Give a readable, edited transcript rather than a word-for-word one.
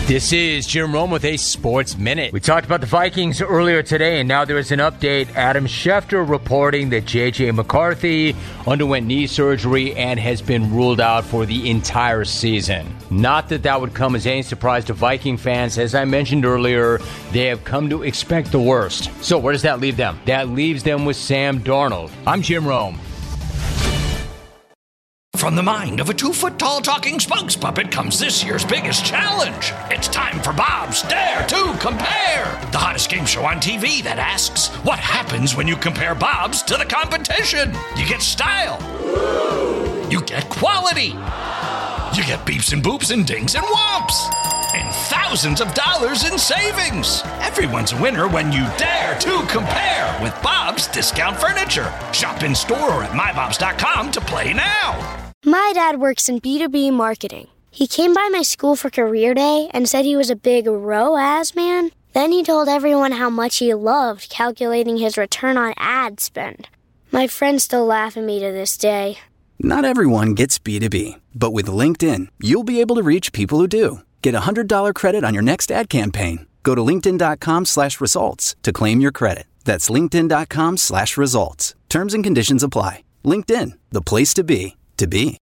This is Jim Rome with a Sports Minute. We talked about the Vikings earlier today, and now there is an update. Adam Schefter reporting that J.J. McCarthy underwent knee surgery and has been ruled out for the entire season. Not that that would come as any surprise to Viking fans. As I mentioned earlier, they have come to expect the worst. So where does that leave them? That leaves them with Sam Darnold. I'm Jim Rome. From the mind of a 2-foot-tall talking spokes puppet comes this year's biggest challenge. It's time for Bob's Dare to Compare, the hottest game show on TV that asks, what happens when you compare Bob's to the competition? You get style. You get quality. You get beeps and boops and dings and whomps. And thousands of dollars in savings. Everyone's a winner when you dare to compare with Bob's Discount Furniture. Shop in store or at mybobs.com to play now. My dad works in B2B marketing. He came by my school for career day and said he was a big ROAS man. Then he told everyone how much he loved calculating his return on ad spend. My friends still laugh at me to this day. Not everyone gets B2B, but with LinkedIn, you'll be able to reach people who do. Get a $100 credit on your next ad campaign. Go to linkedin.com/results to claim your credit. That's linkedin.com/results. Terms and conditions apply. LinkedIn, the place to be.